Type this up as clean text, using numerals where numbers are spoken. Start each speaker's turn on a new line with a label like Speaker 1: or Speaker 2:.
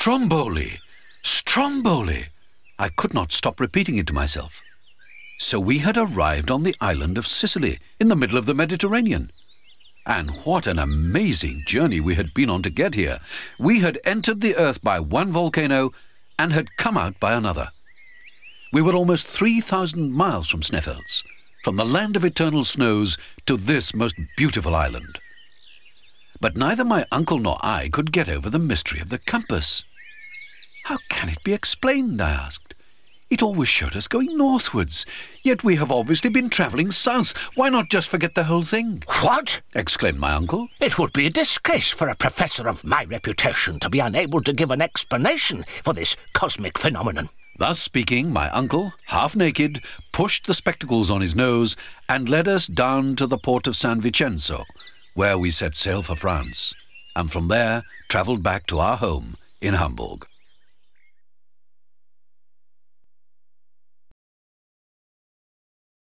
Speaker 1: Stromboli! Stromboli! I could not stop repeating it to myself. So we had arrived on the island of Sicily, in the middle of the Mediterranean. And what an amazing journey we had been on to get here. We had entered the earth by one volcano and had come out by another. We were almost 3,000 miles from Sneffels, from the land of eternal snows to this most beautiful island. But neither my uncle nor I could get over the mystery of the compass. How can it be explained, I asked. It always showed us going northwards, yet we have obviously been travelling south. Why not just forget the whole thing?
Speaker 2: What?
Speaker 1: Exclaimed my uncle.
Speaker 2: It would be a disgrace for a professor of my reputation to be unable to give an explanation for this cosmic phenomenon.
Speaker 1: Thus speaking, my uncle, half naked, pushed the spectacles on his nose and led us down to the port of San Vincenzo, where we set sail for France, and from there travelled back to our home in Hamburg.